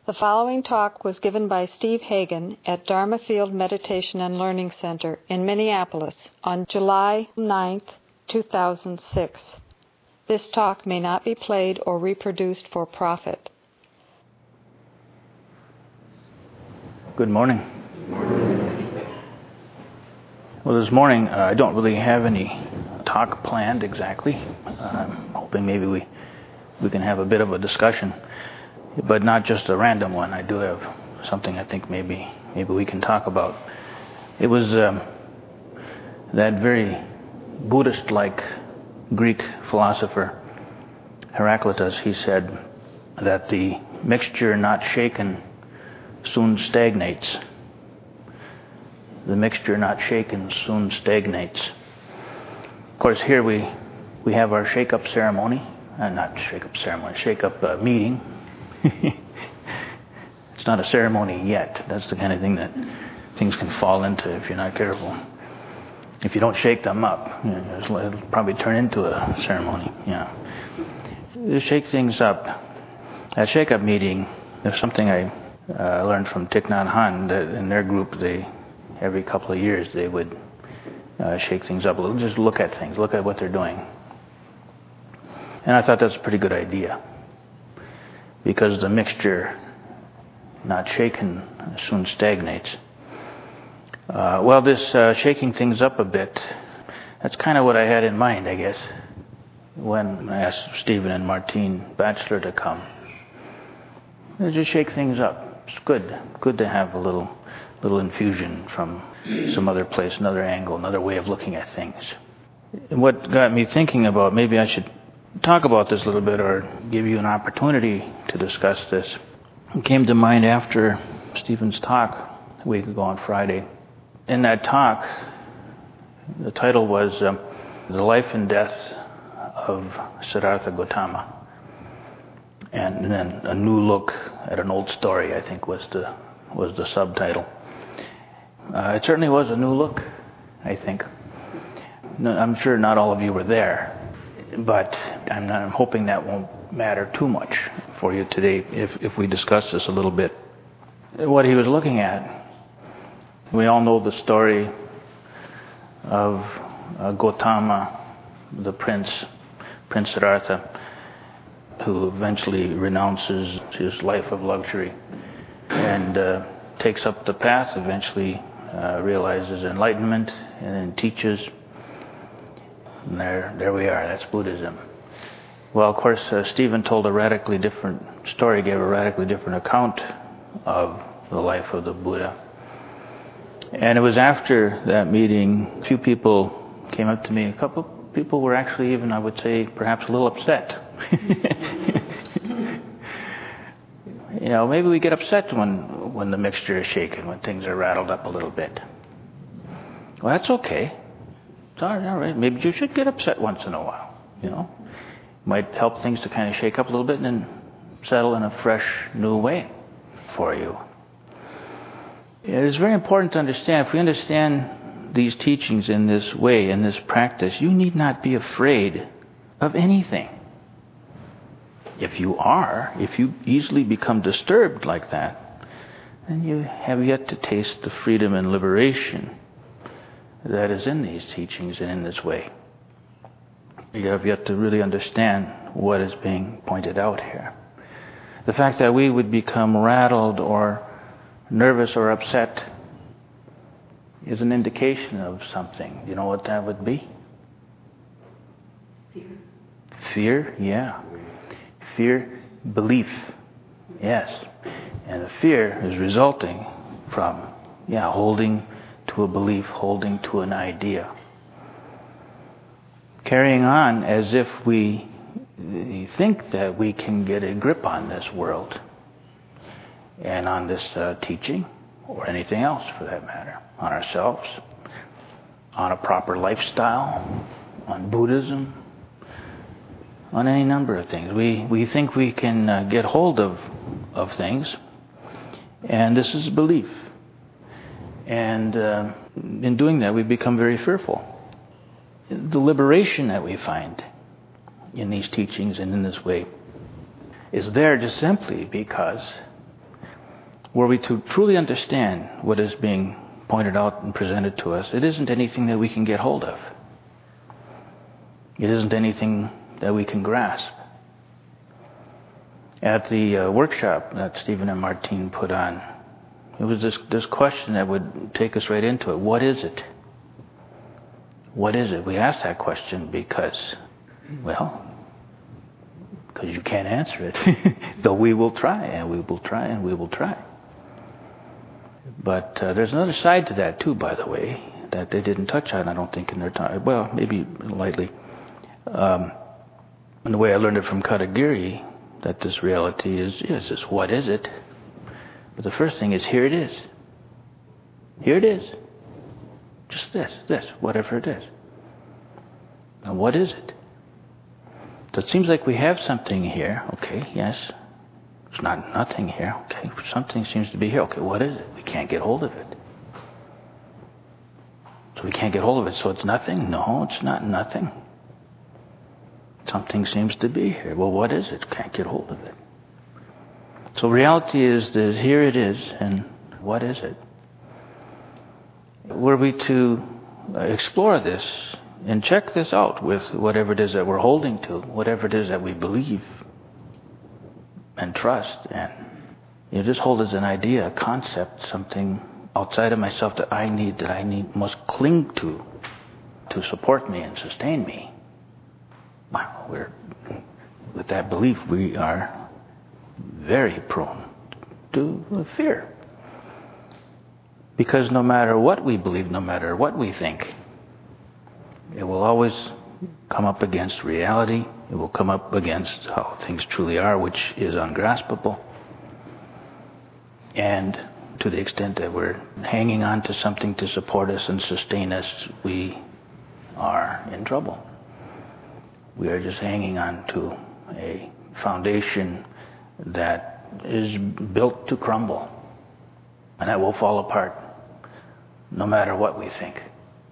The following talk was given by Steve Hagen at Dharma Field Meditation and Learning Center in Minneapolis on July 9th, 2006. This talk may not be played or reproduced for profit. Good morning. Well, this morning I don't really have any talk planned exactly. I'm hoping maybe we can have a bit of a discussion, but not just a random one. I do have something I think maybe we can talk about. It was that very Buddhist-like Greek philosopher Heraclitus. He said that the mixture not shaken soon stagnates. The mixture not shaken soon stagnates. Of course, here we have our shake-up ceremony. Not shake-up ceremony, shake-up meeting. It's not a ceremony yet. That's the kind of thing that things can fall into if you're not careful. If you don't shake them up, it'll probably turn into a ceremony. Yeah. To shake things up. At shake-up meeting, there's something I learned from Thich Nhat Hanh, that in their group, every couple of years they would shake things up a little, just look at things, look at what they're doing. And I thought that's a pretty good idea, because the mixture not shaken soon stagnates. This shaking things up a bit, that's kind of what I had in mind, I guess, when I asked Stephen and Martine Batchelor to come. Just shake things up. It's good to have a little infusion from some other place, another angle, another way of looking at things. And what got me thinking about, maybe I should talk about this a little bit or give you an opportunity to discuss this. It came to mind after Stephen's talk a week ago on Friday. In that talk, the title was The Life and Death of Siddhartha Gautama. And then A New Look at an Old Story, I think, was the subtitle. It certainly was a new look, I think. I'm sure not all of you were there, but I'm hoping that won't matter too much for you today if we discuss this a little bit. What he was looking at, we all know the story of Gautama, the Prince Siddhartha, who eventually renounces his life of luxury and takes up the path, eventually realizes enlightenment and then teaches. And there we are, that's Buddhism. Well, of course, Stephen told a radically different story, gave a radically different account of the life of the Buddha. And it was after that meeting, a few people came up to me. A couple people were actually even, I would say, perhaps a little upset. Maybe we get upset when the mixture is shaken, when things are rattled up a little bit. Well, that's okay. It's all right. Maybe you should get upset once in a while. Might help things to kind of shake up a little bit and then settle in a fresh, new way for you. It is very important to understand, if we understand these teachings in this way, in this practice, you need not be afraid of anything. If you easily become disturbed like that, then you have yet to taste the freedom and liberation that is in these teachings and in this way. You have yet to really understand what is being pointed out here. The fact that we would become rattled or nervous or upset is an indication of something. You know what that would be? Fear, yeah. Fear, belief, yes. And the fear is resulting from, holding to a belief, holding to an idea. Carrying on as if we think that we can get a grip on this world and on this teaching, or anything else for that matter, on ourselves, on a proper lifestyle, on Buddhism, on any number of things. We think we can get hold of things, and this is belief. And in doing that, we become very fearful. The liberation that we find in these teachings and in this way is there just simply because Were we to truly understand what is being pointed out and presented to us, it isn't anything that we can get hold of. It isn't anything that we can grasp. At the workshop that Stephen and Martine put on, it was this question that would take us right into it. What is it? What is it? We asked that question because you can't answer it. Though we will try, and we will try, and we will try. But there's another side to that too, by the way, that they didn't touch on, I don't think, in their time. Well, maybe lightly. And the way I learned it from Katagiri, that this reality is this what is it? But the first thing is, here it is. Here it is. Just this, whatever it is. Now what is it? So it seems like we have something here. Okay, yes. It's not nothing here. Okay, something seems to be here. Okay, what is it? We can't get hold of it. So we can't get hold of it. So it's nothing? No, it's not nothing. Something seems to be here. Well, what is it? Can't get hold of it. So reality is that here it is, and what is it? Were we to explore this and check this out with whatever it is that we're holding to, whatever it is that we believe and trust, and just hold as an idea, a concept, something outside of myself that I need, must cling to support me and sustain me. Wow, with that belief, we are very prone to fear. Because no matter what we believe, no matter what we think, it will always come up against reality. It will come up against how things truly are, which is ungraspable. And to the extent that we're hanging on to something to support us and sustain us, we are in trouble. We are just hanging on to a foundation that is built to crumble, and that will fall apart no matter what we think.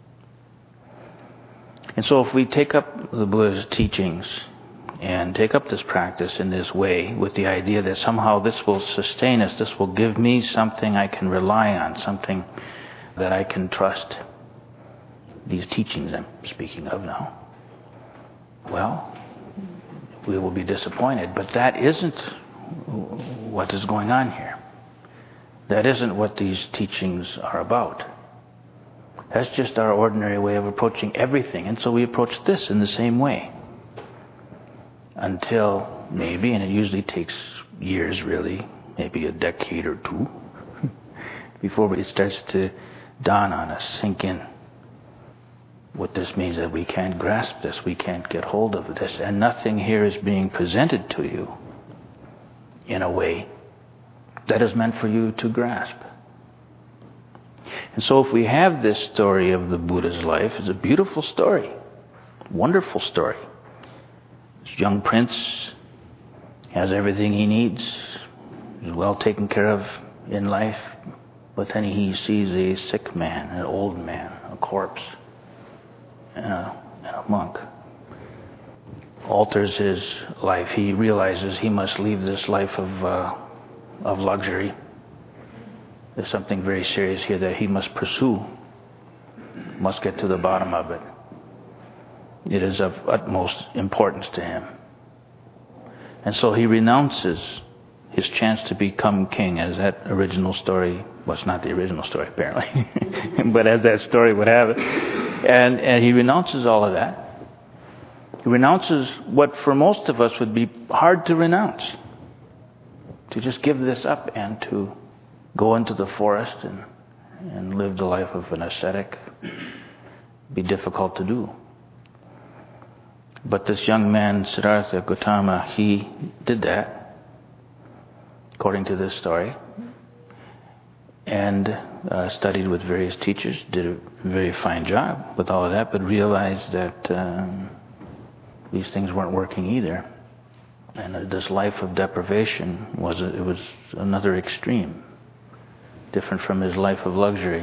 And so if we take up the Buddha's teachings and take up this practice in this way with the idea that somehow this will sustain us, this will give me something I can rely on, something that I can trust, these teachings I'm speaking of now, well, we will be disappointed. But that isn't what is going on here. That isn't what these teachings are about. That's just our ordinary way of approaching everything. And so we approach this in the same way. Until maybe, and it usually takes years really, maybe a decade or two, before it starts to dawn on us, sink in. What this means that we can't grasp this, we can't get hold of this, and nothing here is being presented to you in a way that is meant for you to grasp. And so if we have this story of the Buddha's life, it's a beautiful story, wonderful story. This young prince has everything he needs, is well taken care of in life, but then he sees a sick man, an old man, a corpse, and a monk. Alters his life. He realizes he must leave this life of luxury. There's something very serious here that he must pursue, must get to the bottom of it. It is of utmost importance to him. And so he renounces his chance to become king, as that original story, well, it's not the original story apparently, but as that story would have it. And he renounces all of that. He renounces what for most of us would be hard to renounce. To just give this up and to go into the forest and live the life of an ascetic. Be difficult to do. But this young man, Siddhartha Gautama, he did that, according to this story, and studied with various teachers, did a very fine job with all of that, but realized that these things weren't working either. And this life of deprivation was another extreme, different from his life of luxury.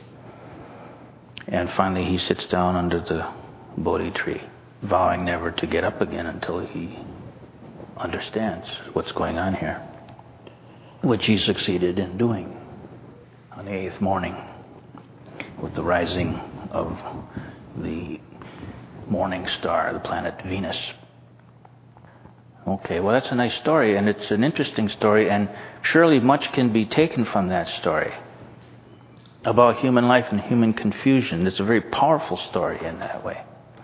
And finally he sits down under the Bodhi tree, vowing never to get up again until he understands what's going on here. which he succeeded in doing on the 8th morning with the rising of the morning star, the planet Venus. Okay, well, that's a nice story, and it's an interesting story, and surely much can be taken from that story about human life and human confusion. It's a very powerful story in that way.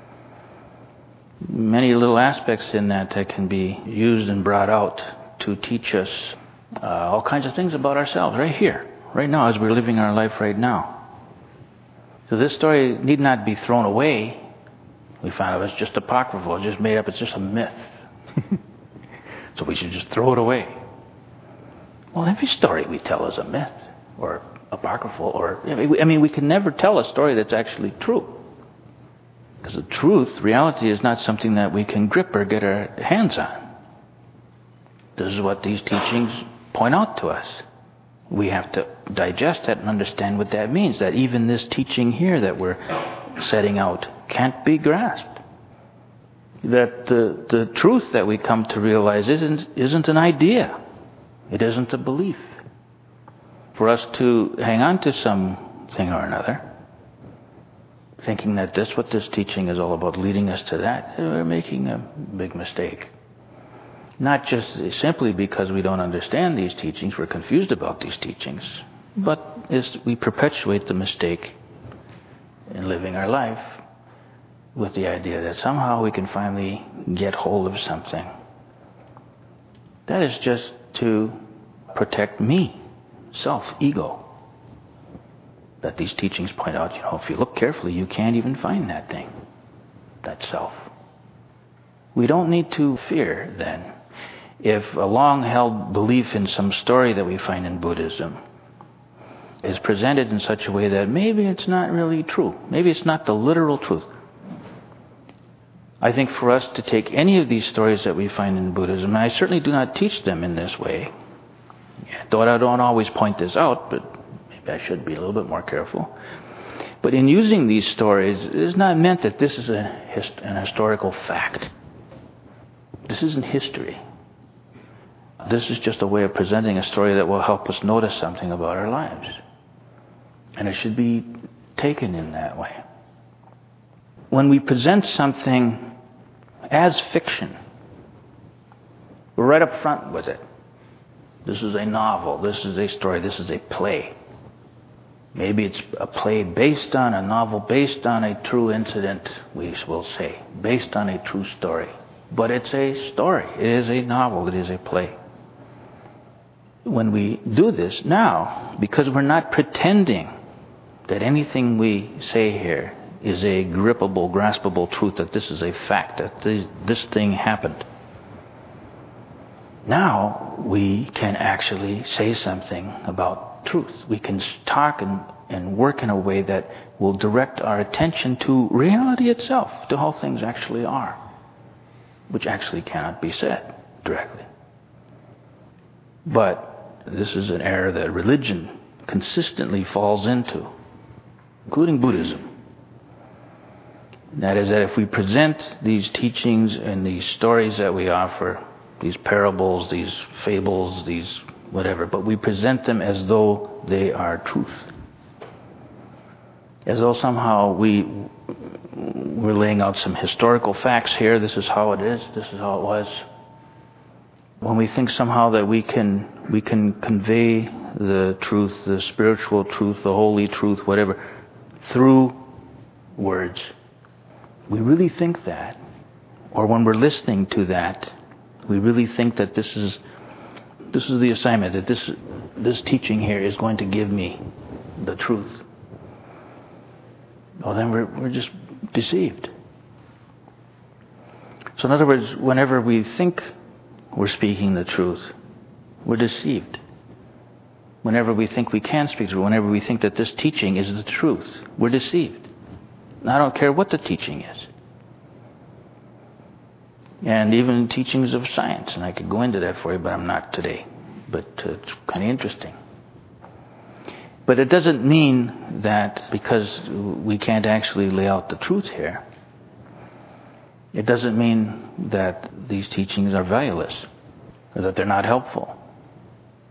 Many little aspects in that can be used and brought out to teach us all kinds of things about ourselves right here, right now, as we're living our life right now. So this story need not be thrown away. We found it's just apocryphal, it's just made up, it's just a myth. So we should just throw it away. Well, every story we tell is a myth or apocryphal, or we can never tell a story that's actually true. Because the truth, reality, is not something that we can grip or get our hands on. This is what these teachings point out to us. We have to digest that and understand what that means, that even this teaching here that we're setting out can't be grasped. That the truth that we come to realize isn't an idea. It isn't a belief. For us to hang on to something or another, thinking that that's what this teaching is all about, leading us to that, we're making a big mistake. Not just simply because we don't understand these teachings, we're confused about these teachings, but we perpetuate the mistake in living our life with the idea that somehow we can finally get hold of something. That is just to protect me, self, ego. That these teachings point out, if you look carefully, you can't even find that thing, that self. We don't need to fear, then, if a long-held belief in some story that we find in Buddhism is presented in such a way that maybe it's not really true. Maybe it's not the literal truth. I think for us to take any of these stories that we find in Buddhism, and I certainly do not teach them in this way, though I don't always point this out, but maybe I should be a little bit more careful. But in using these stories, it is not meant that this is an historical fact. This isn't history. This is just a way of presenting a story that will help us notice something about our lives. And it should be taken in that way. When we present something as fiction, we're right up front with it. This is a novel, this is a story, this is a play. Maybe it's a play based on a novel, based on a true incident, we will say, based on a true story. But it's a story, it is a novel, it is a play. When we do this now, because we're not pretending that anything we say here is a grippable, graspable truth, that this is a fact, that this thing happened. Now we can actually say something about truth. We can talk and work in a way that will direct our attention to reality itself, to how things actually are, which actually cannot be said directly. But this is an error that religion consistently falls into, including Buddhism. That is, that if we present these teachings and these stories that we offer, these parables, these fables, these whatever, but we present them as though they are truth. As though somehow we're laying out some historical facts here, this is how it is, this is how it was. When we think somehow that we can convey the truth, the spiritual truth, the holy truth, whatever, through words, we really think that, or when we're listening to that, we really think that this is the assignment, that this teaching here is going to give me the truth. Well, then we're just deceived. So in other words, whenever we think we're speaking the truth, we're deceived. Whenever we think we can speak the truth, whenever we think that this teaching is the truth, we're deceived. I don't care what the teaching is. And even teachings of science, and I could go into that for you, but I'm not today. But it's kind of interesting. But it doesn't mean that because we can't actually lay out the truth here, it doesn't mean that these teachings are valueless or that they're not helpful.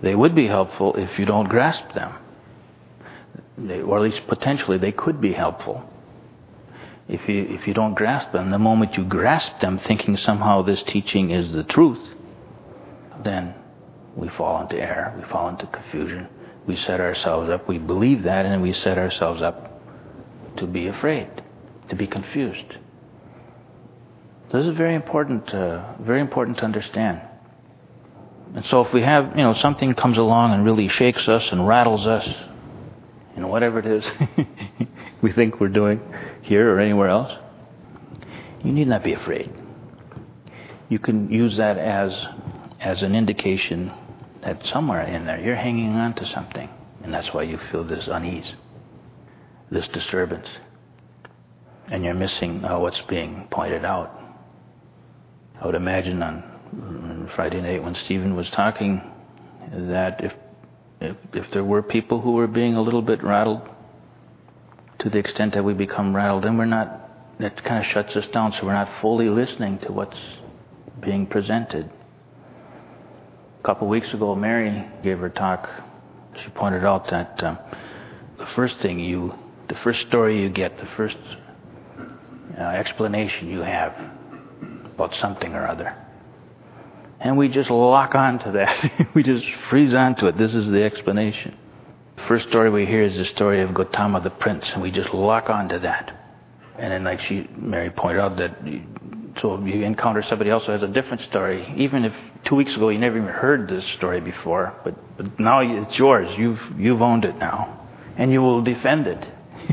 They would be helpful if you don't grasp them. Or at least potentially they could be helpful. If you don't grasp them, the moment you grasp them thinking somehow this teaching is the truth, then we fall into error, we fall into confusion. We set ourselves up, we believe that, and we set ourselves up to be afraid, to be confused. This is very important to understand. And so if we have, something comes along and really shakes us and rattles us, whatever it is we think we're doing here or anywhere else, you need not be afraid. You can use that as an indication that somewhere in there you're hanging on to something, and that's why you feel this unease, this disturbance, and you're missing what's being pointed out. I would imagine on Friday night when Stephen was talking that if there were people who were being a little bit rattled, to the extent that we become rattled, then that kind of shuts us down, so we're not fully listening to what's being presented. A couple weeks ago, Mary gave her talk. She pointed out that the first story you get, the first explanation you have about something or other, and we just lock on to that. We just freeze onto it. This is the explanation. The first story we hear is the story of Gautama the prince, and we just lock on to that. And then Mary pointed out that so you encounter somebody else who has a different story, even if 2 weeks ago you never even heard this story before, but now it's yours. You've owned it now, and you will defend it.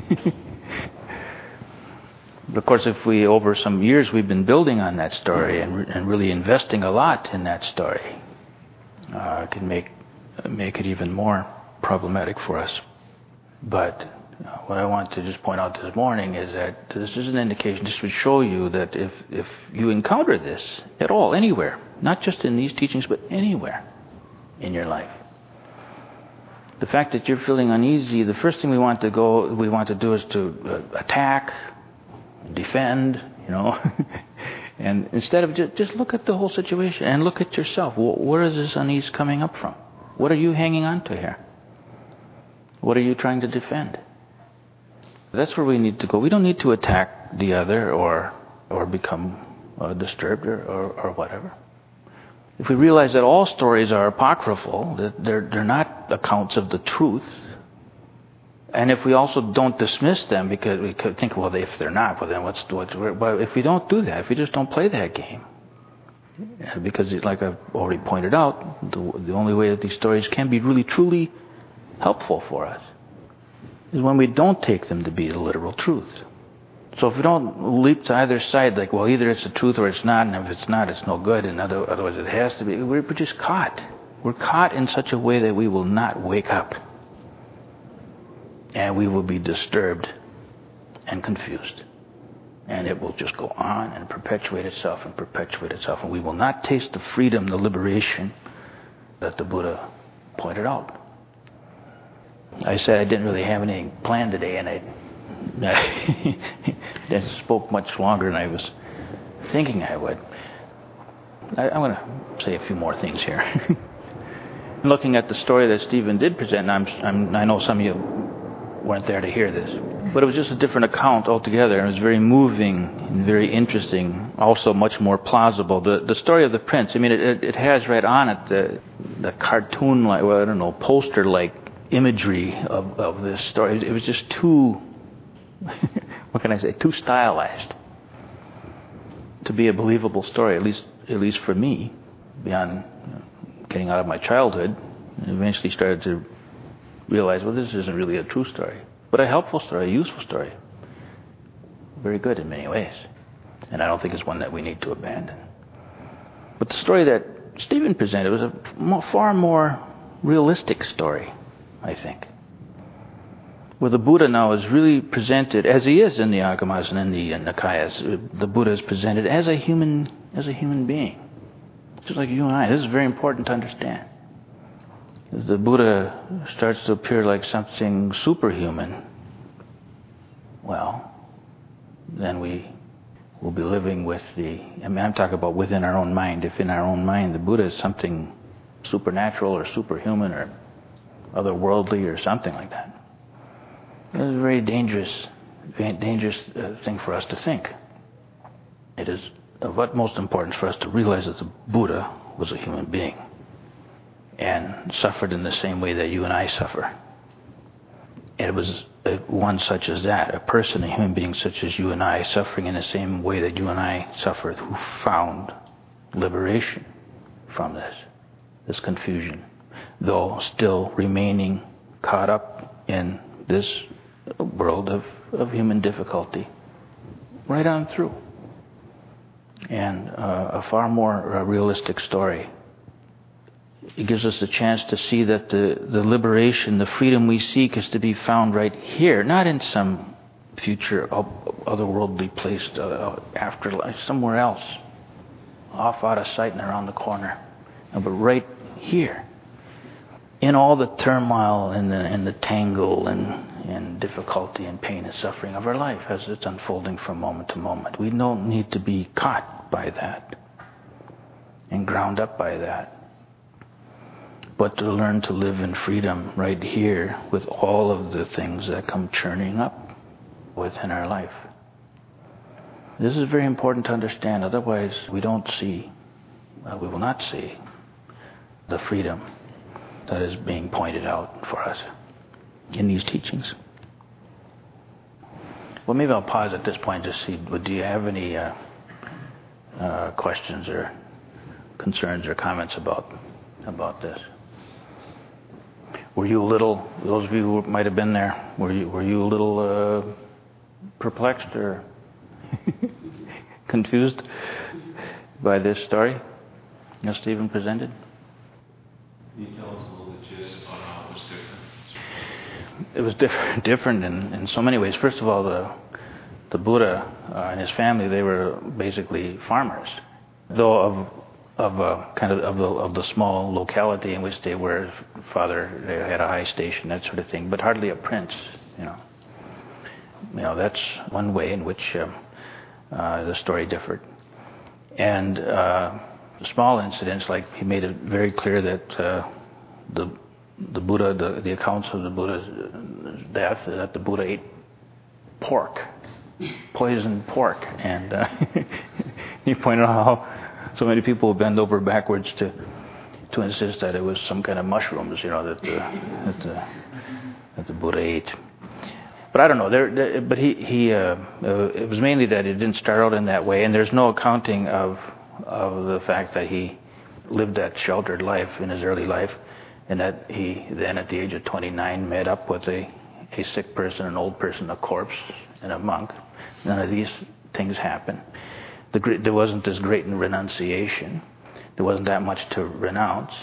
Of course, if over some years we've been building on that story and really investing a lot in that story, it can make it even more problematic for us. But what I want to just point out this morning is that this is an indication, just to show you that if you encounter this at all, anywhere, not just in these teachings, but anywhere in your life, the fact that you're feeling uneasy, the first thing we want to do is to attack, defend, and instead of just look at the whole situation and look at yourself. Where is this unease coming up from? What are you hanging on to here? What are you trying to defend? That's where we need to go. We don't need to attack the other or become disturbed or whatever. If we realize that all stories are apocryphal, that they're not accounts of the truth, and if we also don't dismiss them because we could think, well, if they're not, well, then what's but if we don't do that, if we just don't play that game, because like I've already pointed out, the only way that these stories can be really truly helpful for us is when we don't take them to be the literal truth. So if we don't leap to either side, like, well, either it's the truth or it's not, and if it's not, it's no good, and otherwise it has to be, we're just caught. We're caught in such a way that we will not wake up. And we will be disturbed and confused. And it will just go on and perpetuate itself. And we will not taste the freedom, the liberation that the Buddha pointed out. I said I didn't really have anything planned today, and I spoke much longer than I was thinking I would. I'm going to say a few more things here. Looking at the story that Stephen did present, and I know some of you weren't there to hear this, but it was just a different account altogether, and it was very moving and very interesting, also much more plausible. The story of the prince, it has right on it the cartoon-like, poster-like imagery of this story. It was just too, what can I say, too stylized to be a believable story, at least for me, beyond getting out of my childhood, and eventually started to realize, well, this isn't really a true story, but a helpful story, a useful story. Very good in many ways. And I don't think it's one that we need to abandon. But the story that Stephen presented was a far more realistic story, I think. Where the Buddha now is really presented, as he is in the Agamas and in the Nikayas, the Buddha is presented as a human being. Just like you and I. This is very important to understand. As the Buddha starts to appear like something superhuman, well, then we will be living with I'm talking about within our own mind. If in our own mind the Buddha is something supernatural or superhuman or otherworldly or something like that. It is a very dangerous thing for us to think. It is of utmost importance for us to realize that the Buddha was a human being and suffered in the same way that you and I suffer. And it was one such as that, a person, a human being such as you and I, suffering in the same way that you and I suffer, who found liberation from this confusion, though still remaining caught up in this world of human difficulty right on through. And a far more realistic story. It gives us the chance to see that the liberation, the freedom we seek is to be found right here, not in some future otherworldly place, afterlife, somewhere else, off out of sight and around the corner, but right here. In all the turmoil and the tangle and difficulty and pain and suffering of our life as it's unfolding from moment to moment. We don't need to be caught by that and ground up by that, but to learn to live in freedom right here with all of the things that come churning up within our life. This is very important to understand, otherwise we will not see the freedom that is being pointed out for us in these teachings. Well, maybe I'll pause at this point to see, do you have any questions or concerns or comments about this? Were you a little, those of you who might have been there, were you a little perplexed or confused by this story as Stephen presented? Can you tell us a little bit just about how it was different? It was different in so many ways. First of all, the Buddha and his family, they were basically farmers, though of the small locality in which they were. Father, they had a high station, that sort of thing, but hardly a prince. That's one way in which the story differed. And small incidents, like he made it very clear that the Buddha, the accounts of the Buddha's death, that the Buddha ate pork, poisoned pork, and he pointed out how so many people bend over backwards to insist that it was some kind of mushrooms, that the Buddha ate. But I don't know. But it was mainly that it didn't start out in that way, and there's no accounting of the fact that he lived that sheltered life in his early life, and that he then at the age of 29 met up with a sick person, an old person, a corpse, and a monk. None of these things happened. There wasn't this great renunciation. There wasn't that much to renounce.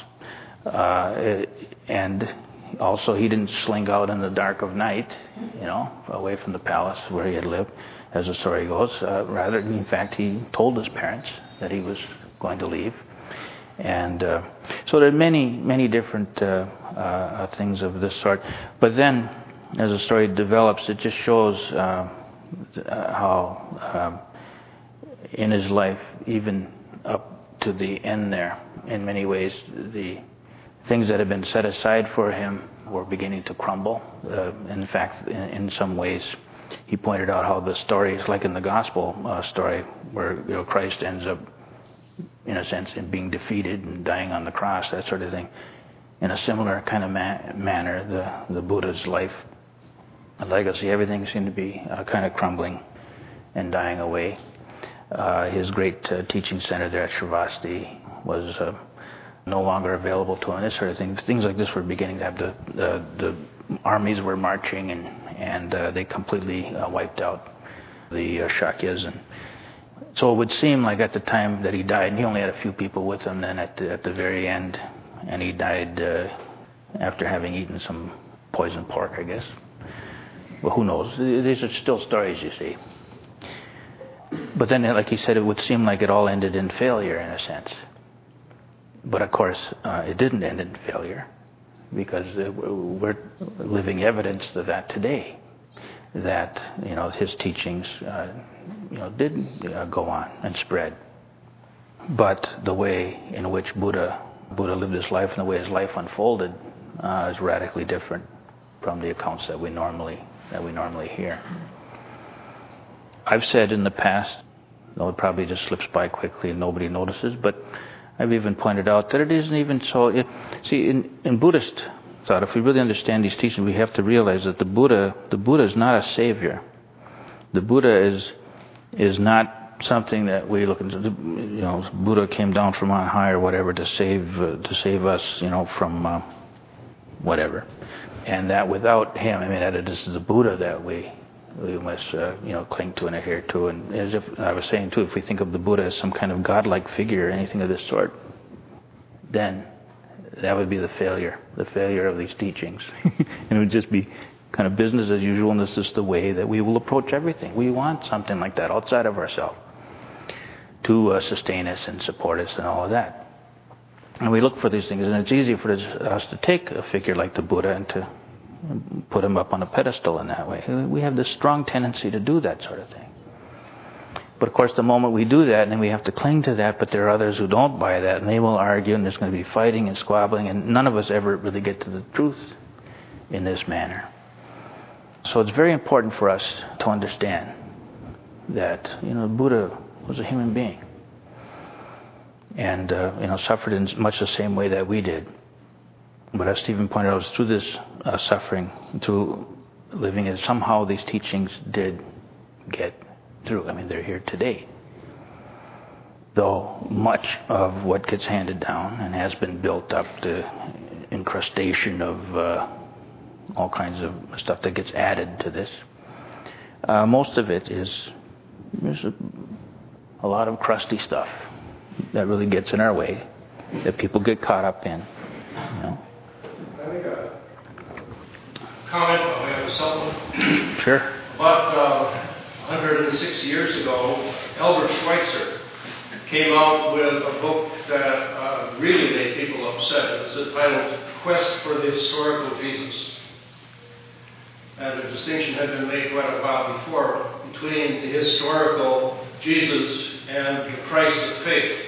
And also he didn't slink out in the dark of night, away from the palace where he had lived, as the story goes. Rather, in fact, he told his parents that he was going to leave. And so there are many, many different things of this sort. But then, as the story develops, it just shows how in his life, even up to the end there, in many ways, the things that had been set aside for him were beginning to crumble. In fact, in some ways, he pointed out how the story is like in the gospel story, where Christ ends up, in a sense, in being defeated and dying on the cross, that sort of thing. In a similar kind of manner, the Buddha's life, legacy, everything seemed to be kind of crumbling and dying away. His great teaching center there at Shravasti was no longer available to him. This sort of thing. Things like this were beginning to have the armies were marching and they completely wiped out the Shakyas. And so it would seem like at the time that he died, and he only had a few people with him then at the very end, and he died after having eaten some poisoned pork, I guess. Well, who knows? These are still stories, you see. But then, like he said, it would seem like it all ended in failure in a sense. But of course, it didn't end in failure, because we're living evidence of that today. That his teachings, did go on and spread. But the way in which Buddha Buddha lived his life and the way his life unfolded is radically different from the accounts that we normally hear. I've said in the past, though it probably just slips by quickly and nobody notices, but I've even pointed out that it isn't even so. In Buddhist thought, if we really understand these teachings, we have to realize that the Buddha is not a savior. The Buddha is not something that we look into. Buddha came down from on high or whatever to save us, from whatever, and that without him, this is the Buddha that we must cling to and adhere to. And as if I was saying too, if we think of the Buddha as some kind of godlike figure or anything of this sort, then that would be the failure of these teachings. And it would just be kind of business as usual, and this is the way that we will approach everything. We want something like that outside of ourselves to sustain us and support us and all of that. And we look for these things, and it's easy for us to take a figure like the Buddha and to put him up on a pedestal in that way. We have this strong tendency to do that sort of thing. But of course, the moment we do that, then we have to cling to that, but there are others who don't buy that, and they will argue, and there's going to be fighting and squabbling, and none of us ever really get to the truth in this manner. So it's very important for us to understand that, Buddha was a human being. And, suffered in much the same way that we did. But as Stephen pointed out, it was through this suffering, through living it, somehow these teachings did get through. They're here today. Though much of what gets handed down and has been built up, the incrustation of all kinds of stuff that gets added to this, most of it is a lot of crusty stuff that really gets in our way, that people get caught up in. I think a comment by way of supplement. Sure. About 106 years ago, Albert Schweitzer came out with a book that really made people upset. It was entitled Quest for the Historical Jesus. And a distinction had been made quite a while before between the historical Jesus and the Christ of faith.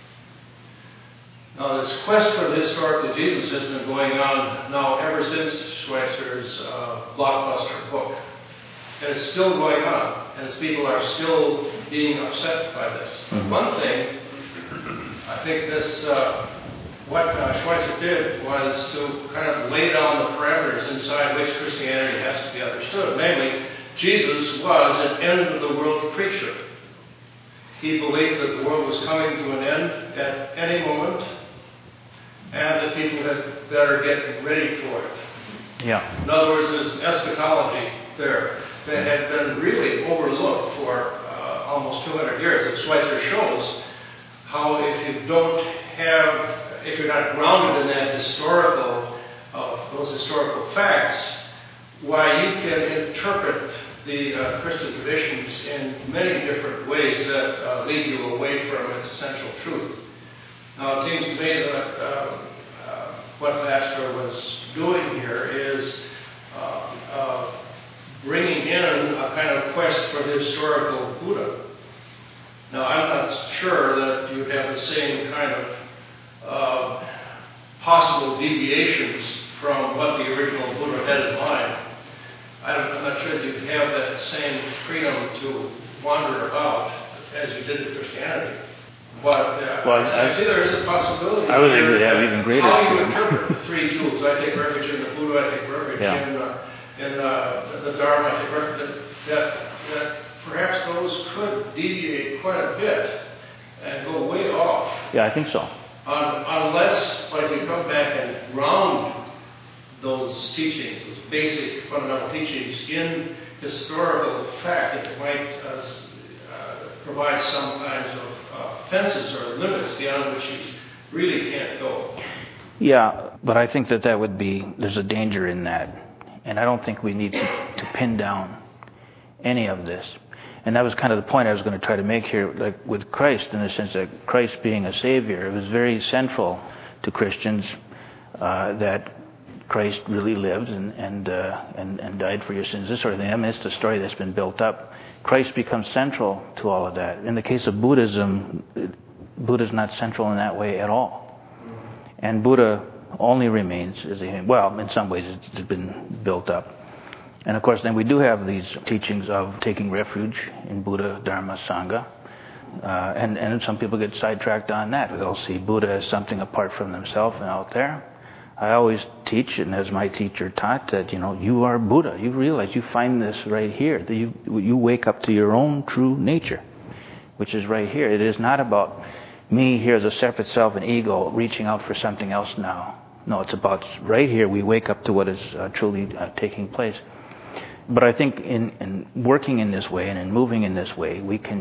Now, this quest for the historical Jesus has been going on now ever since Schweitzer's blockbuster book. And it's still going on, as people are still being upset by this. Mm-hmm. One thing, I think what Schweitzer did was to kind of lay down the parameters inside which Christianity has to be understood. Namely, Jesus was an end-of-the-world preacher. He believed that the world was coming to an end at any moment, and that people had better get ready for it. Yeah. In other words, there's eschatology there that had been really overlooked for almost 200 years. And Schweitzer shows how if you're not grounded in that those historical facts, why you can interpret the Christian traditions in many different ways that lead you away from its essential truth. Now, it seems to me that what Pastor was doing here is bringing in a kind of quest for the historical Buddha. Now, I'm not sure that you have the same kind of possible deviations from what the original Buddha had in mind. I'm not sure that you have that same freedom to wander about as you did in Christianity. But I think there is a possibility. I would think we'd have even greater how freedom. you interpret the three tools. I take refuge in the Buddha. I take refuge in the Dharma. I take refuge that perhaps those could deviate quite a bit and go way off. Yeah, I think so. Unless, you come back and ground those teachings, those basic fundamental teachings, in historical fact, it might provide some kinds of fences or limits beyond which you really can't go. Yeah, but I think that would be, there's a danger in that. And I don't think we need to pin down any of this. And that was kind of the point I was going to try to make here, like with Christ, in the sense that Christ being a Savior, it was very central to Christians that Christ really lived and died for your sins, this sort of thing. It's the story that's been built up. Christ becomes central to all of that. In the case of Buddhism, Buddha's not central in that way at all. And Buddha only remains as well, in some ways it's been built up. And of course, then we do have these teachings of taking refuge in Buddha, Dharma, Sangha. And some people get sidetracked on that. They'll see Buddha as something apart from themselves and out there. I always teach, and as my teacher taught, that you are Buddha. You realize you find this right here. That you wake up to your own true nature, which is right here. It is not about me here as a separate self and ego reaching out for something else now. No, it's about right here we wake up to what is truly taking place. But I think in working in this way and in moving in this way,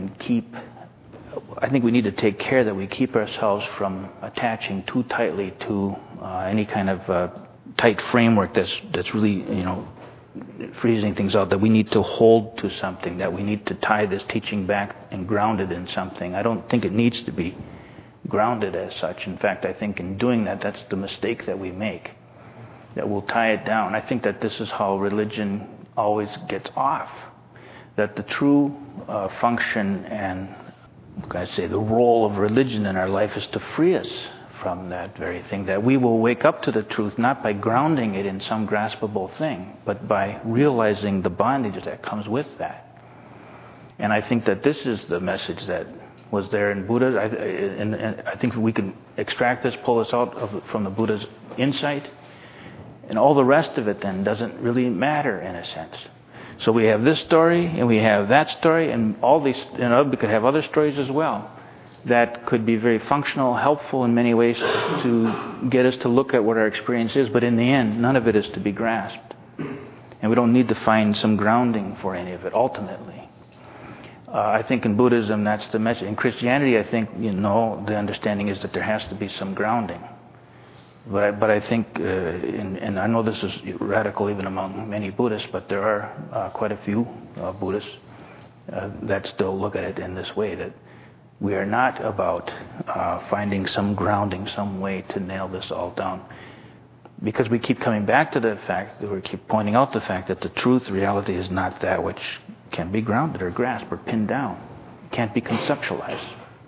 I think we need to take care that we keep ourselves from attaching too tightly to any kind of tight framework that's really, freezing things out, that we need to hold to something, that we need to tie this teaching back and ground it in something. I don't think it needs to be grounded as such. In fact, I think in doing that, that's the mistake that we make, that we'll tie it down. I think that this is how religion always gets off, that the true function and the role of religion in our life is to free us from that very thing, that we will wake up to the truth not by grounding it in some graspable thing, but by realizing the bondage that comes with that. And I think that this is the message that was there in Buddha, and I think we can extract this, pull this out from the Buddha's insight, and all the rest of it then doesn't really matter in a sense. So we have this story, and we have that story, and all these, we could have other stories as well that could be very functional, helpful in many ways to get us to look at what our experience is, but in the end, none of it is to be grasped. And we don't need to find some grounding for any of it, ultimately. I think in Buddhism, that's the message. In Christianity, I think, the understanding is that there has to be some grounding. But I think, and I know this is radical even among many Buddhists, but there are quite a few Buddhists that still look at it in this way, that we are not about finding some grounding, some way to nail this all down. Because we keep coming back to the fact, that we keep pointing out the fact that the truth, reality is not that which can be grounded or grasped or pinned down. It can't be conceptualized.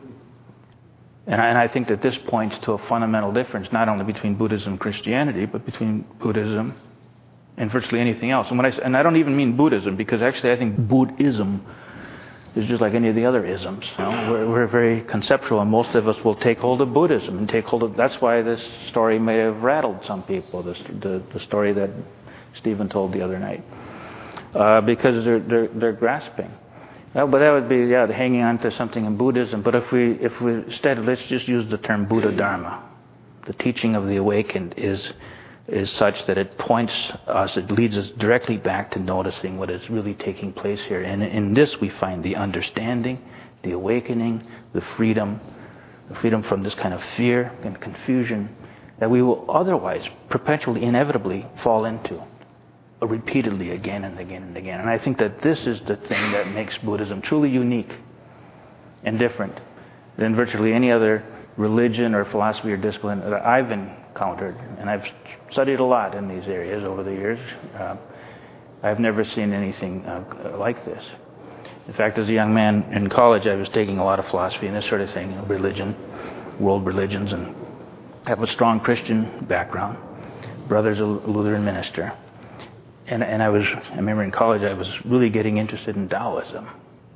And I think that this points to a fundamental difference, not only between Buddhism and Christianity, but between Buddhism and virtually anything else. And I don't even mean Buddhism, because actually I think Buddhism is just like any of the other isms. We're very conceptual, and most of us will take hold of Buddhism and take hold of. That's why this story may have rattled some people. The story that Stephen told the other night, because they're grasping. But that would be hanging on to something in Buddhism. But if we instead, let's just use the term Buddha Dharma. The teaching of the awakened is such that it points us, it leads us directly back to noticing what is really taking place here. And in this we find the understanding, the awakening, the freedom from this kind of fear and confusion that we will otherwise perpetually, inevitably fall into, repeatedly again and again and again. And I think that this is the thing that makes Buddhism truly unique and different than virtually any other religion or philosophy or discipline that I've encountered. And I've studied a lot in these areas over the years. I've never seen anything like this. In fact, as a young man in college, I was taking a lot of philosophy and this sort of thing, religion, world religions, and I have a strong Christian background. Brother's a Lutheran minister. And I remember in college I was really getting interested in Taoism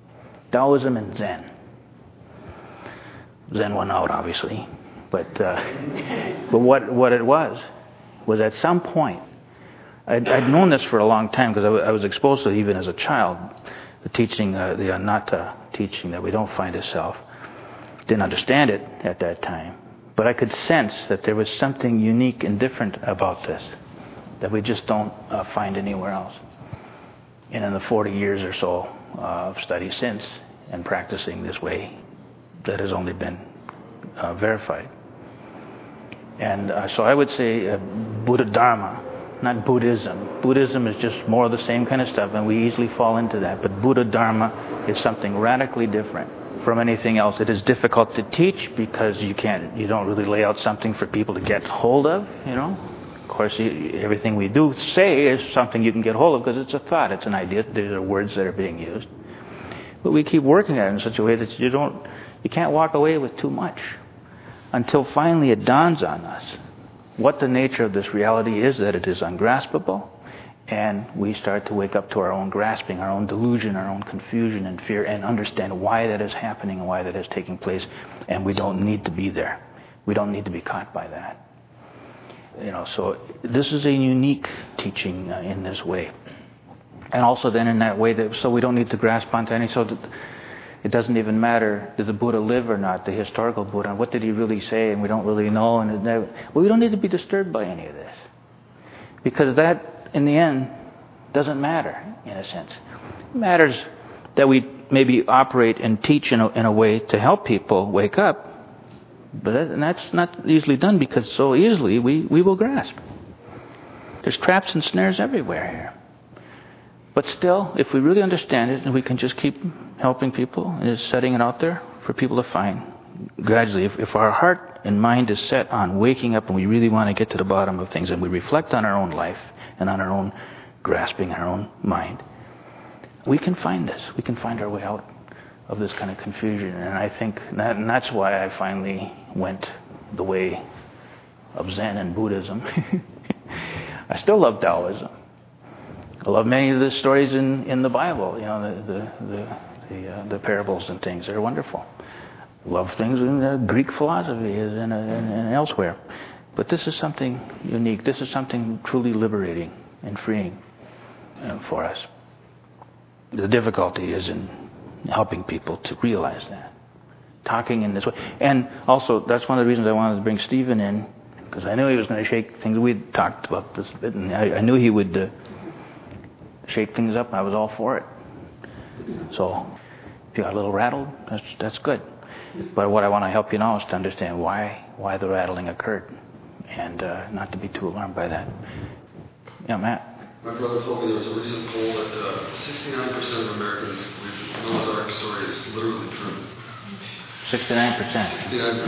and Zen. Zen won out, obviously, but what it was at some point, I'd known this for a long time because I was exposed to it even as a child, the teaching, the anatta teaching that we don't find a self. Didn't understand it at that time, but I could sense that there was something unique and different about this that we just don't find anywhere else. And in the 40 years or so of study since and practicing this way, that has only been verified. And so I would say Buddha Dharma, not Buddhism. Buddhism is just more of the same kind of stuff, and we easily fall into that. But Buddha Dharma is something radically different from anything else. It is difficult to teach because you don't really lay out something for people to get hold of, Of course, everything we do say is something you can get hold of because it's a thought, it's an idea. These are words that are being used. But we keep working at it in such a way that you can't walk away with too much until finally it dawns on us what the nature of this reality is, that it is ungraspable, and we start to wake up to our own grasping, our own delusion, our own confusion and fear, and understand why that is happening and why that is taking place, and we don't need to be there. We don't need to be caught by that. So this is a unique teaching in this way. And also then in that way, so we don't need to grasp onto any, so that it doesn't even matter, did the Buddha live or not, the historical Buddha, what did he really say, and we don't really know. We don't need to be disturbed by any of this. Because that, in the end, doesn't matter, in a sense. It matters that we maybe operate and teach in a way to help people wake up. But that's not easily done, because so easily we will grasp. There's traps and snares everywhere here. But still, if we really understand it, and we can just keep helping people and just setting it out there for people to find, gradually, if our heart and mind is set on waking up and we really want to get to the bottom of things, and we reflect on our own life and on our own grasping, our own mind, we can find this. We can find our way out of this kind of confusion. And I think that's why I finally went the way of Zen and Buddhism. I still love Taoism. I love many of the stories in the Bible, the parables and things. They're wonderful. Love things in Greek philosophy and elsewhere. But this is something unique. This is something truly liberating and freeing for us. The difficulty is in helping people to realize that. Talking in this way. And also, that's one of the reasons I wanted to bring Stephen in, because I knew he was going to shake things. We'd talked about this a bit, and I knew he would shake things up, and I was all for it. So, if you got a little rattled, that's good. But what I want to help you now is to understand why the rattling occurred, and not to be too alarmed by that. Yeah, Matt? My brother told me there was a recent poll that 69% of Americans believe the Noah's Ark story is literally true. 69%.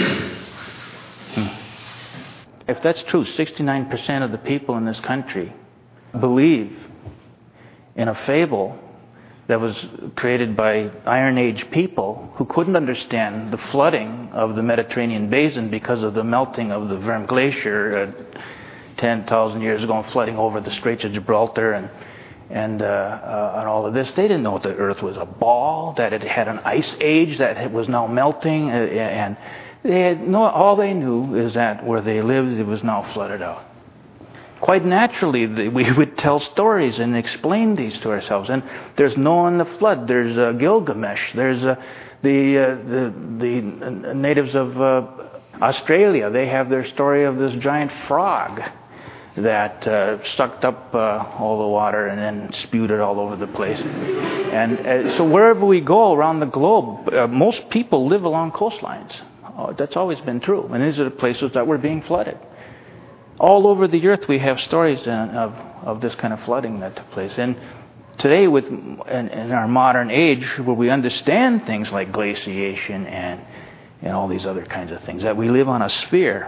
69%. If that's true, 69% of the people in this country believe in a fable that was created by Iron Age people who couldn't understand the flooding of the Mediterranean basin because of the melting of the Würm Glacier 10,000 years ago and flooding over the Straits of Gibraltar and all of this. They didn't know the Earth was a ball, that it had an ice age, that it was now melting, and all they knew is that where they lived, it was now flooded out. Quite naturally, we would tell stories and explain these to ourselves. And there's Noah and the flood. There's Gilgamesh. There's the natives of Australia. They have their story of this giant frog that sucked up all the water and then spewed it all over the place. And so wherever we go around the globe, most people live along coastlines. That's always been true. And these are the places that were being flooded. All over the earth we have stories of this kind of flooding that took place. And today, in our modern age, where we understand things like glaciation and all these other kinds of things, that we live on a sphere,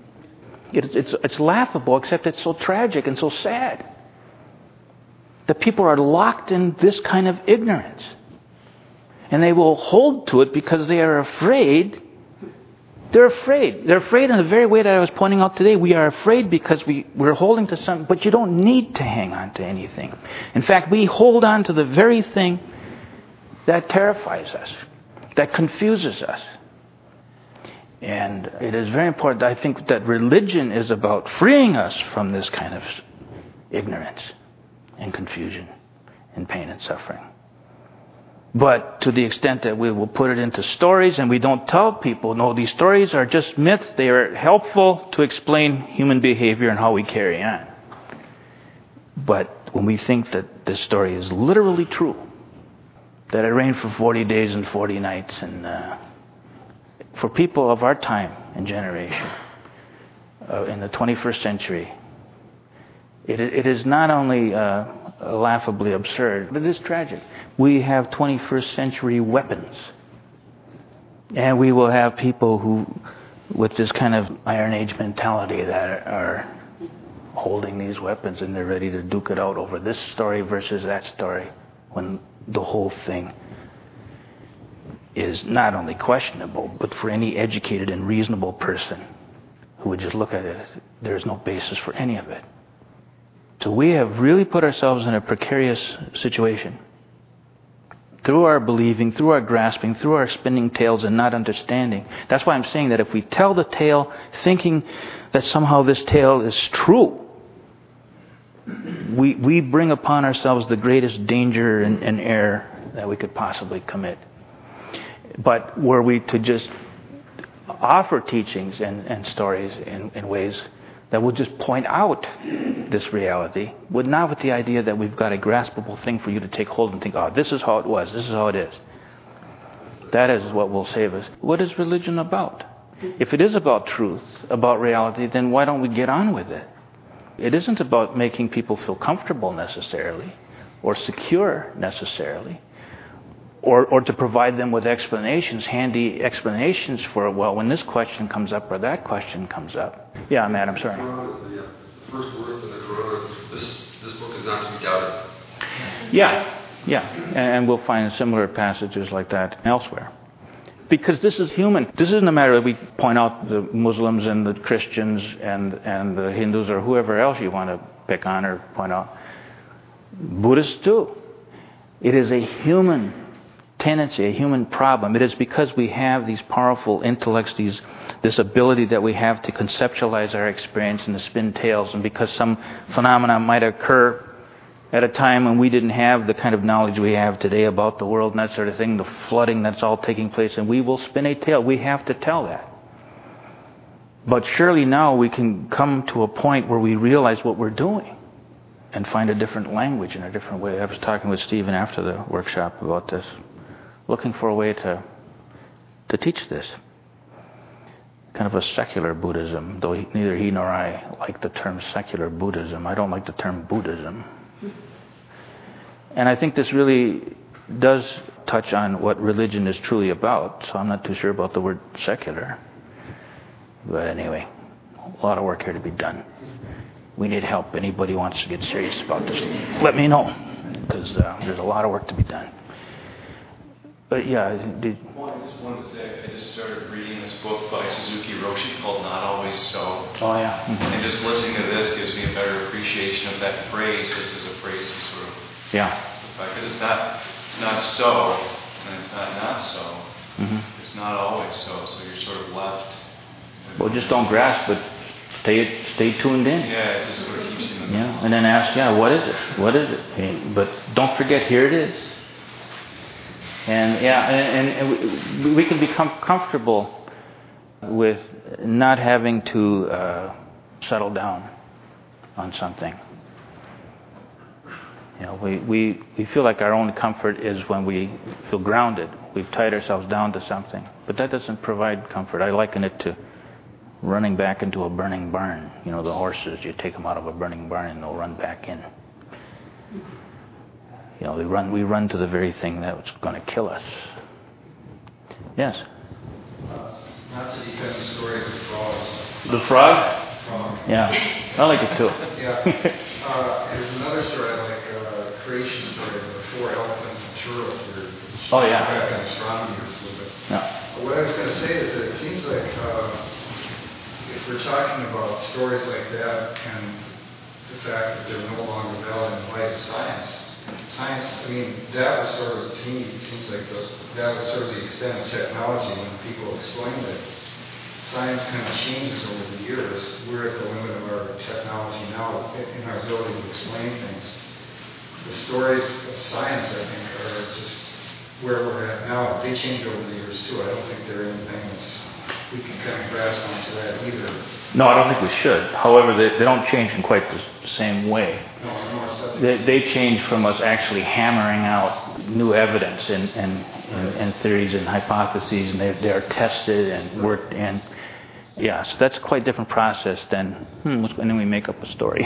it's laughable, except it's so tragic and so sad that people are locked in this kind of ignorance. And they will hold to it because they are afraid. They're afraid. They're afraid in the very way that I was pointing out today. We are afraid because we're holding to something, but you don't need to hang on to anything. In fact, we hold on to the very thing that terrifies us, that confuses us. And it is very important, I think, that religion is about freeing us from this kind of ignorance and confusion and pain and suffering. But to the extent that we will put it into stories and we don't tell people, no, these stories are just myths. They are helpful to explain human behavior and how we carry on. But when we think that this story is literally true, that it rained for 40 days and 40 nights, and for people of our time and generation, in the 21st century, it is not only laughably absurd, but it is tragic. We have 21st century weapons. And we will have people who, with this kind of Iron Age mentality, that are holding these weapons and they're ready to duke it out over this story versus that story, when the whole thing is not only questionable, but for any educated and reasonable person who would just look at it. There's no basis for any of it. So we have really put ourselves in a precarious situation. Through our believing, through our grasping, through our spinning tales and not understanding. That's why I'm saying that if we tell the tale thinking that somehow this tale is true, we bring upon ourselves the greatest danger and error that we could possibly commit. But were we to just offer teachings and stories in ways that will just point out this reality, not with the idea that we've got a graspable thing for you to take hold and think, oh, this is how it was, this is how it is. That is what will save us. What is religion about? If it is about truth, about reality, then why don't we get on with it? It isn't about making people feel comfortable necessarily, or secure necessarily, or to provide them with explanations, handy explanations for, well, when this question comes up or that question comes up. Yeah, Matt, I'm sorry. The first words in the Quran, this book is not to be doubted. Yeah. And we'll find similar passages like that elsewhere. Because this is human. This isn't a matter that we point out the Muslims and the Christians and the Hindus or whoever else you want to pick on or point out. Buddhists too. It is a human tendency, a human problem. It is because we have these powerful intellects, this ability that we have to conceptualize our experience and to spin tales, and because some phenomena might occur at a time when we didn't have the kind of knowledge we have today about the world and that sort of thing, the flooding that's all taking place, and we will spin a tale. We have to tell that. But surely now we can come to a point where we realize what we're doing and find a different language in a different way. I was talking with Stephen after the workshop about this, looking for a way to teach this. Kind of a secular Buddhism, though neither he nor I like the term secular Buddhism. I don't like the term Buddhism. And I think this really does touch on what religion is truly about, so I'm not too sure about the word secular. But anyway, a lot of work here to be done. We need help. Anybody wants to get serious about this, let me know, because there's a lot of work to be done. But yeah, Well, I just wanted to say, I just started reading this book by Suzuki Roshi called Not Always So. Oh yeah. Mm-hmm. And just listening to this gives me a better appreciation of that phrase, just as a phrase to sort of... Yeah. Because it's not so, and it's not so. Mm-hmm. It's not always so, so you're sort of left. Well, just don't grasp, but stay tuned in. Yeah, it just sort of keeps you in the Yeah, and then ask, what is it? What is it? But don't forget, here it is. And and we can become comfortable with not having to settle down on something. We feel like our only comfort is when we feel grounded. We've tied ourselves down to something. But that doesn't provide comfort. I liken it to running back into a burning barn. The horses, you take them out of a burning barn and they'll run back in. We run to the very thing that's going to kill us. Yes? Not to defend the story of the frog. The frog? Yeah. I like it too. Yeah. There's another story I like, a creation story of the 4 elephants in Truro. Oh, yeah. Back in astronomy or something. Yeah. What I was going to say is that it seems like if we're talking about stories like that and the fact that they're no longer valid in light of science, that was sort of, to me, it seems like that was sort of the extent of technology when people explained it. Science kind of changes over the years. We're at the limit of our technology now in our ability to explain things. The stories of science, I think, are just where we're at now. They change over the years, too. I don't think they're anything we can kind of grasp onto that either. No, I don't think we should. However, they don't change in quite the same way. They change from us actually hammering out new evidence and theories and hypotheses, and they are tested and worked in. Yeah, so that's quite a different process than, and then we make up a story.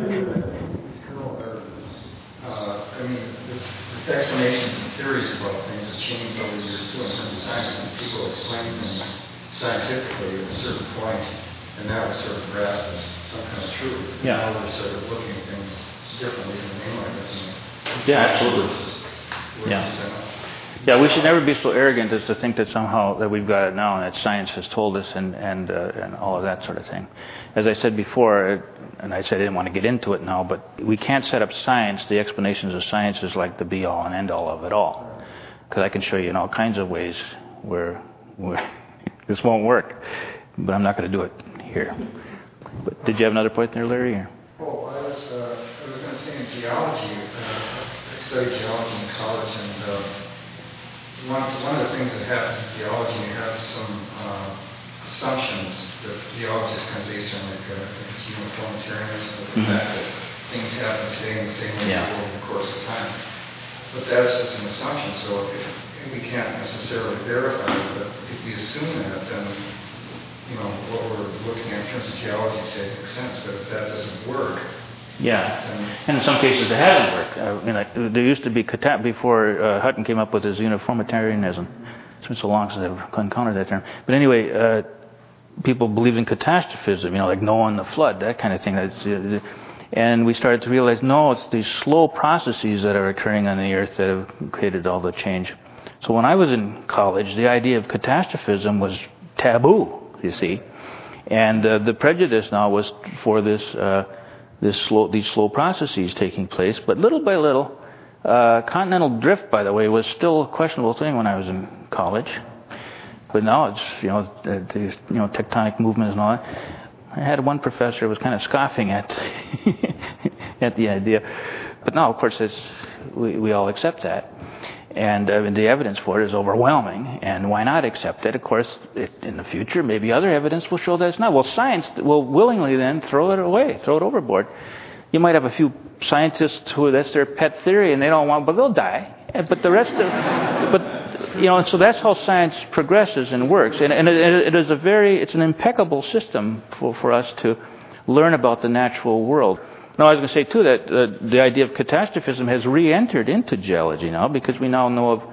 Explanations and theories about things have changed over the years too in terms of science, and people explain things scientifically at a certain point, and that was sort of grasped as some kind of truth. Yeah. Now we're sort of looking at things differently than they might have. Yeah, absolutely. Yeah. Yeah, we should never be so arrogant as to think that somehow that we've got it now and that science has told us and all of that sort of thing. As I said before, and I said I didn't want to get into it now, but we can't set up science, the explanations of science, as like the be-all and end-all of it all. Because I can show you in all kinds of ways where this won't work. But I'm not going to do it here. But did you have another point there, Larry? Or? Well, I was going to say in geology, I studied geology in college, and one of the things that happens in geology, you have some assumptions that geology is kind of based on, like it's uniformitarianism, the fact that things happen today in the same way over the course of time. But that's just an assumption, so we can't necessarily verify it, but if we assume that, then what we're looking at in terms of geology today makes sense, but if that doesn't work... Yeah, and in some cases it hasn't worked. There used to be, before Hutton came up with his uniformitarianism, it's been so long since I've encountered that term. But anyway, people believed in catastrophism, like Noah and the flood, that kind of thing. And we started to realize, no, it's these slow processes that are occurring on the earth that have created all the change. So when I was in college, the idea of catastrophism was taboo, you see. And the prejudice now was for these slow processes taking place. But little by little, continental drift, by the way, was still a questionable thing when I was in college. But now it's, the tectonic movement and all that. I had one professor who was kind of scoffing at at the idea. But now, of course, we all accept that. And the evidence for it is overwhelming. And why not accept it? Of course, in the future, maybe other evidence will show that it's not. Well, science will willingly then throw it away, throw it overboard. You might have a few scientists who that's their pet theory and they don't want, but they'll die. But the rest and so that's how science progresses and works. And it's an impeccable system for us to learn about the natural world. Now, I was going to say, too, that the idea of catastrophism has re-entered into geology now, because we now know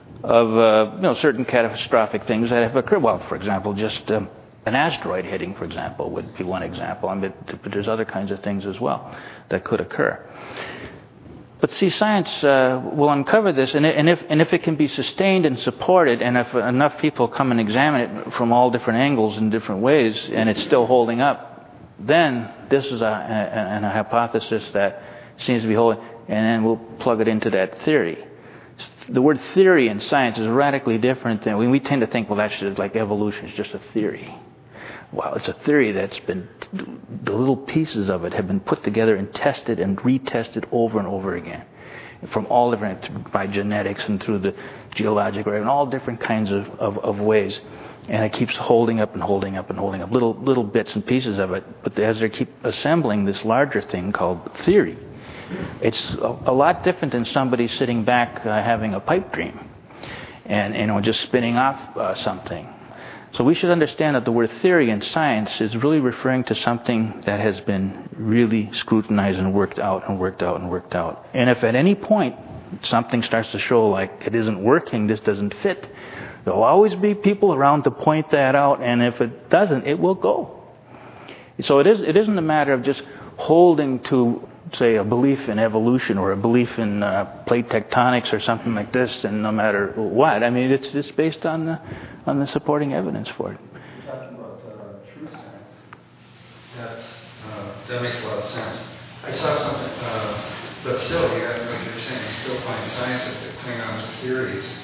of certain catastrophic things that have occurred. Well, for example, just an asteroid hitting, for example, would be one example. But there's other kinds of things as well that could occur. But see, science will uncover this, and if it can be sustained and supported, and if enough people come and examine it from all different angles in different ways, and it's still holding up, then this is a hypothesis that seems to be holding, and then we'll plug it into that theory. The word theory in science is radically different than we tend to think, well, that's just like evolution, it's just a theory. Well, it's a theory that's been, the little pieces of it have been put together and tested and retested over and over again. From all different, by genetics and through the geologic, and all different kinds of ways. And it keeps holding up and holding up and holding up, little bits and pieces of it. But as they keep assembling this larger thing called theory, it's a lot different than somebody sitting back having a pipe dream and just spinning off something. So we should understand that the word theory in science is really referring to something that has been really scrutinized and worked out and worked out and worked out. And if at any point something starts to show like it isn't working, this doesn't fit, there'll always be people around to point that out, and if it doesn't, it will go. So it isn't a matter of just holding to, say, a belief in evolution or a belief in plate tectonics or something like this, and no matter what. I mean, it's just based on the supporting evidence for it. You're talking about true science. That makes a lot of sense. I saw something, but still, like you're saying, you still find scientists that cling on to theories.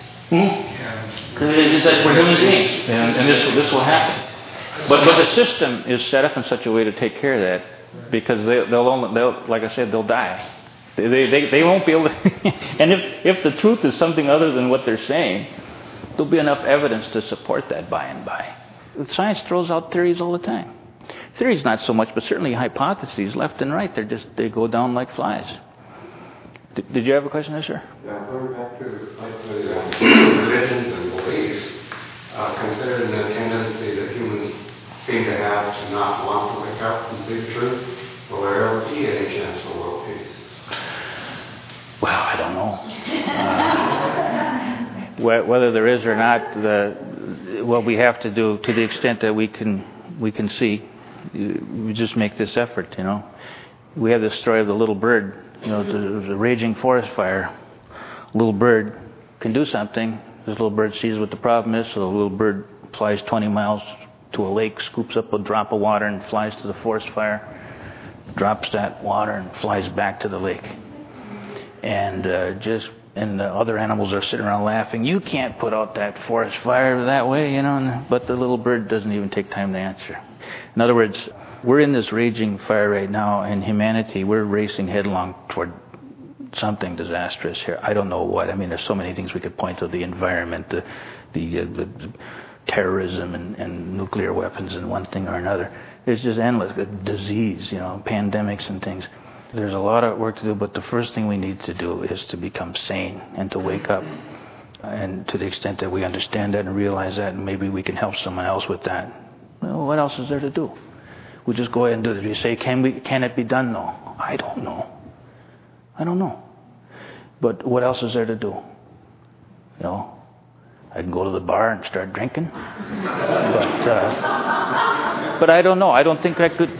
It's like we're human beings, and this will happen. But the system is set up in such a way to take care of that, because they'll like I said, they'll die. They won't be able to. And if the truth is something other than what they're saying, there'll be enough evidence to support that by and by. Science throws out theories all the time. Theories not so much, but certainly hypotheses left and right. They go down like flies. Did you have a question there, sir? Yeah, going back to the religions and beliefs, considering the tendency that humans seem to have to not want to wake up and see the truth, will there ever be any chance for world peace? Well, I don't know. Whether there is or not, what we have to do, to the extent that we can see, we just make this effort. We have the story of the little bird. There was a raging forest fire. Little bird can do something. This little bird sees what the problem is, so the little bird flies 20 miles to a lake, scoops up a drop of water and flies to the forest fire, drops that water and flies back to the lake. And the other animals are sitting around laughing. You can't put out that forest fire that way, you know. But the little bird doesn't even take time to answer. In other words, we're in this raging fire right now, and humanity, we're racing headlong toward something disastrous here. I don't know what. I mean, there's so many things we could point to: the environment, the terrorism, and nuclear weapons, and one thing or another. It's just endless. Disease, you know, pandemics and things. There's a lot of work to do, but the first thing we need to do is to become sane and to wake up. And to the extent that we understand that and realize that, and maybe we can help someone else with that. Well, what else is there to do? We just go ahead and do it. You say, can it be done? No. I don't know. But what else is there to do? You know, I can go to the bar and start drinking. But I don't know. I don't think I could.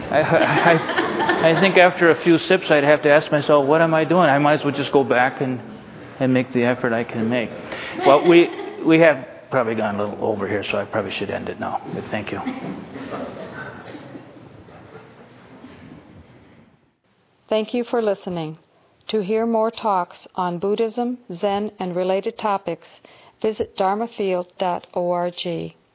I think after a few sips, I'd have to ask myself, what am I doing? I might as well just go back and make the effort I can make. Well, we have probably gone a little over here, so I probably should end it now. But thank you. Thank you for listening. To hear more talks on Buddhism, Zen, and related topics, visit dharmafield.org.